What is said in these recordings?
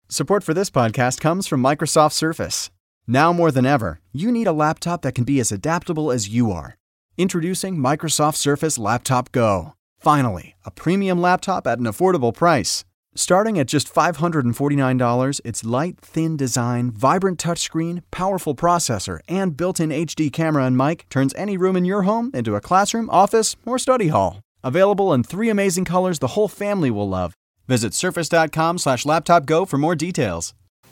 Support for this podcast comes from Microsoft Surface. Now more than ever, you need a laptop that can be as adaptable as you are. Introducing Microsoft Surface Laptop Go. Finally, a premium laptop at an affordable price. Starting at just $549, its light, thin design, vibrant touchscreen, powerful processor, and built-in HD camera and mic turns any room in your home into a classroom, office, or study hall. Available in 3 amazing colors the whole family will love. Visit surface.com/laptopgo for more details.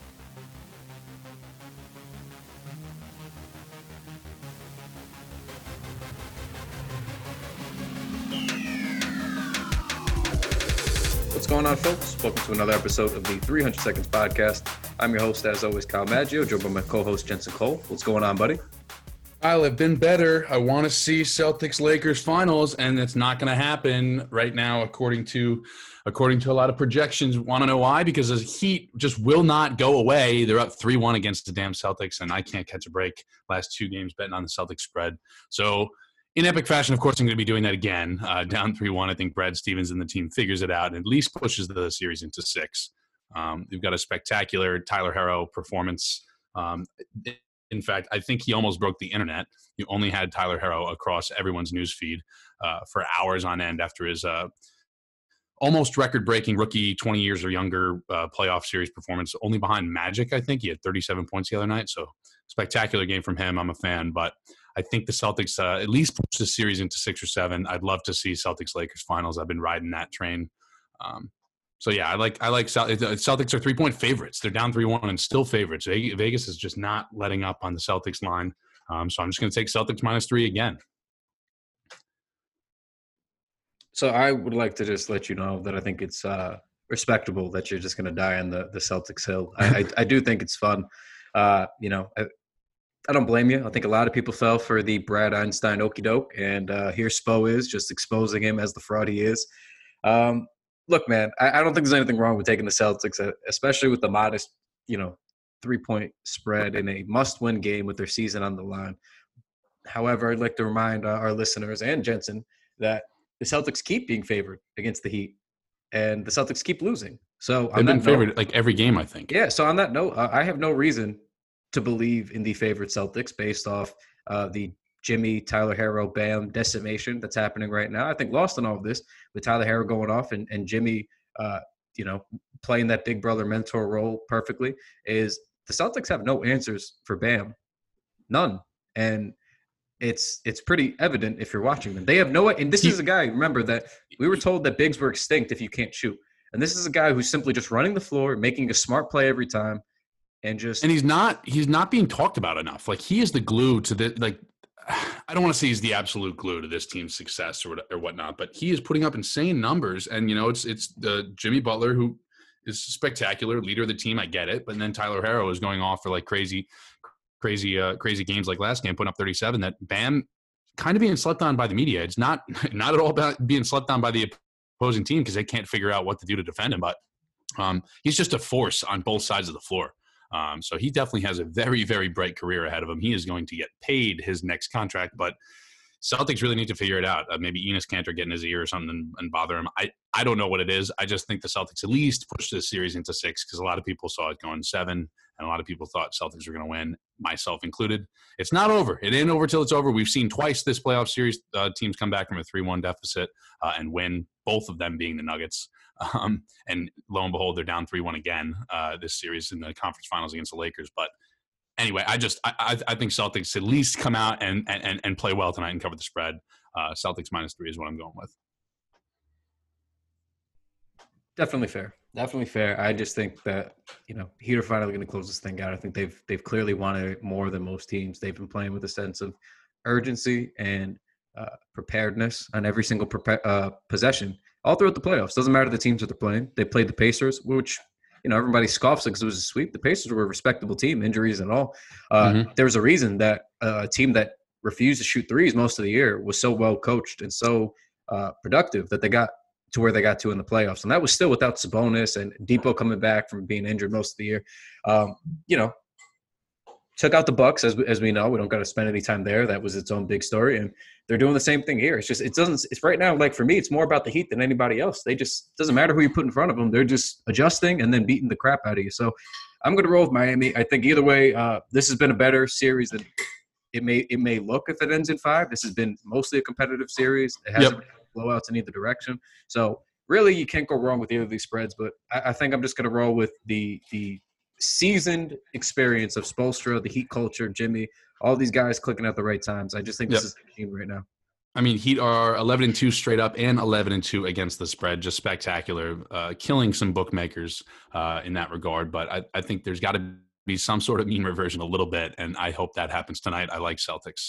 What's going on, folks? Welcome to another episode of the 300 Seconds Podcast. I'm your host, as always, Kyle Maggio, joined by my co-host, Jensen Cole. What's going on, buddy? Kyle, I've been better. I want to see Celtics-Lakers finals, and it's not going to happen right now, according to a lot of projections. Want to know why? Because the Heat just will not go away. They're up 3-1 against the damn Celtics, and I can't catch a break. Last 2 games betting on the Celtics spread. So in epic fashion, of course, I'm going to be doing that again. Down 3-1, I think Brad Stevens and the team figures it out and at least pushes the series into 6. They've got a spectacular Tyler Herro performance. In fact, I think he almost broke the internet. You only had Tyler Herro across everyone's newsfeed for hours on end after his almost record-breaking rookie 20 years or younger playoff series performance, only behind Magic, I think. He had 37 points the other night, so spectacular game from him. I'm a fan, but I think the Celtics at least push the series into 6 or 7. I'd love to see Celtics-Lakers finals. I've been riding that train. So yeah, I like Celtics are 3-point favorites. They're down 3-1 and still favorites. Vegas is just not letting up on the Celtics line. So I'm just going to take Celtics -3 again. So I would like to just let you know that I think it's respectable that you're just going to die on the Celtics hill. I do think it's fun. I don't blame you. I think a lot of people fell for the Brad Einstein okey doke, and here Spo is just exposing him as the fraud he is. Look, man, I don't think there's anything wrong with taking the Celtics, especially with the modest, 3-point spread in a must-win game with their season on the line. However, I'd like to remind our listeners and Jensen that the Celtics keep being favored against the Heat, and the Celtics keep losing. So they've been favored like every game, I think. Yeah. So on that note, I have no reason to believe in the favorite Celtics based off the Jimmy, Tyler Herro, Bam decimation that's happening right now. I think lost in all of this with Tyler Herro going off and Jimmy, playing that big brother mentor role perfectly is the Celtics have no answers for Bam. None. And it's pretty evident if you're watching them. They have no – and this is a guy, remember, that we were told that bigs were extinct if you can't shoot. And this is a guy who's simply just running the floor, making a smart play every time, and he's not being talked about enough. Like, he is the glue to the – like, I don't want to say he's the absolute glue to this team's success or whatnot, but he is putting up insane numbers. And, it's the Jimmy Butler who is spectacular, leader of the team. I get it. But then Tyler Herro is going off for like crazy games like last game, putting up 37. That Bam kind of being slept on by the media. It's not at all about being slept on by the opposing team because they can't figure out what to do to defend him. But he's just a force on both sides of the floor. So he definitely has a very, very bright career ahead of him. He is going to get paid his next contract, but Celtics really need to figure it out. Maybe Enes Kanter get in his ear or something and bother him. I don't know what it is. I just think the Celtics at least push this series into 6 because a lot of people saw it going 7, and a lot of people thought Celtics were going to win, myself included. It's not over. It ain't over till it's over. We've seen twice this playoff series teams come back from a 3-1 deficit and win, both of them being the Nuggets. And lo and behold, they're down 3-1 again this series in the conference finals against the Lakers. But anyway, I think Celtics at least come out and play well tonight and cover the spread. Celtics -3 is what I'm going with. Definitely fair. I just think that, Heat are finally going to close this thing out. I think they've clearly wanted it more than most teams. They've been playing with a sense of urgency and preparedness on every single possession all throughout the playoffs. Doesn't matter the teams that they're playing. They played the Pacers, which, everybody scoffs because it was a sweep. The Pacers were a respectable team, injuries and all. There's a reason that a team that refused to shoot threes most of the year was so well coached and so productive that they got to where they got to in the playoffs. And that was still without Sabonis and Depot coming back from being injured most of the year. took out the Bucks, as we know. We don't got to spend any time there. That was its own big story, and they're doing the same thing here. It's just it's right now, like for me, it's more about the Heat than anybody else. They just doesn't matter who you put in front of them. They're just adjusting and then beating the crap out of you. So I'm going to roll with Miami. I think either way, this has been a better series than it may look if it ends in 5. This has been mostly a competitive series. It hasn't been blowouts in either direction. So really, you can't go wrong with either of these spreads. But I think I'm just going to roll with the seasoned experience of Spoelstra, the Heat culture, Jimmy, all these guys clicking at the right times. I just think this is the team right now. I mean, Heat are 11-2 straight up and 11-2 against the spread. Just spectacular, killing some bookmakers in that regard. But I think there's got to be some sort of mean reversion a little bit, and I hope that happens tonight. I like Celtics.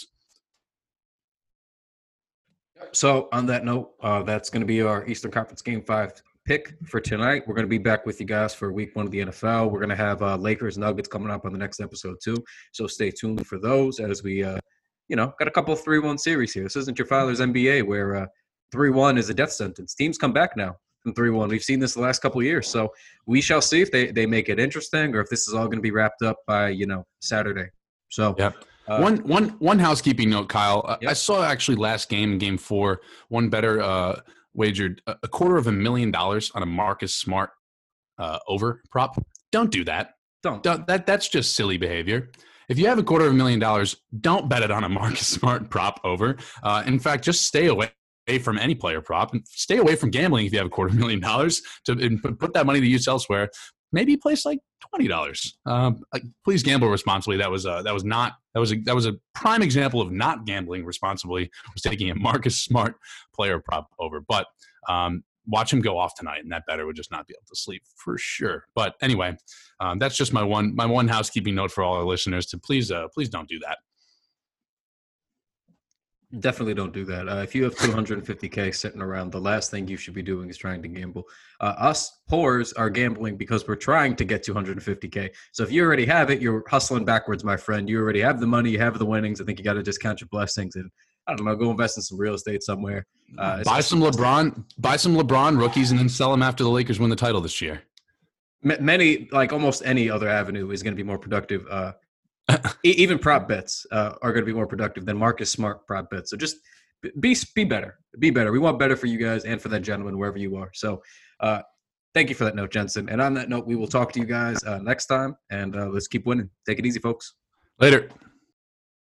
So on that note, that's going to be our Eastern Conference Game 5 pick for tonight. We're going to be back with you guys for week 1 of the NFL. We're going to have Lakers Nuggets coming up on the next episode too. So stay tuned for those as we, got a couple of 3-1 series here. This isn't your father's NBA where 3-1 is a death sentence. Teams come back now from 3-1. We've seen this the last couple of years. So we shall see if they make it interesting or if this is all going to be wrapped up by, Saturday. So yeah. One housekeeping note, Kyle. I saw actually last game 4, one better wagered $250,000 on a Marcus Smart over prop. Don't do that. Don't. That's just silly behavior. If you have $250,000, don't bet it on a Marcus Smart prop over. In fact, just stay away from any player prop and stay away from gambling if you have $250,000 to put that money to use elsewhere. Maybe place like $20. Please gamble responsibly. That was a prime example of not gambling responsibly. Was taking a Marcus Smart player prop over, but watch him go off tonight, and that bettor would just not be able to sleep for sure. But anyway, that's just my one housekeeping note for all our listeners to please don't do that. Definitely don't do that. If you have $250K sitting around, the last thing you should be doing is trying to gamble. Us poors are gambling because we're trying to get $250K. So if you already have it, you're hustling backwards, my friend. You already have the money, you have the winnings. I think you got to just count your blessings and I don't know, go invest in some real estate somewhere. Buy some LeBron rookies and then sell them after the Lakers win the title this year. Many, like almost any other avenue, is going to be more productive. Even prop bets are going to be more productive than Marcus Smart prop bets. So just be better. Be better. We want better for you guys and for that gentleman wherever you are. So thank you for that note, Jensen. And on that note, we will talk to you guys next time. And let's keep winning. Take it easy, folks. Later.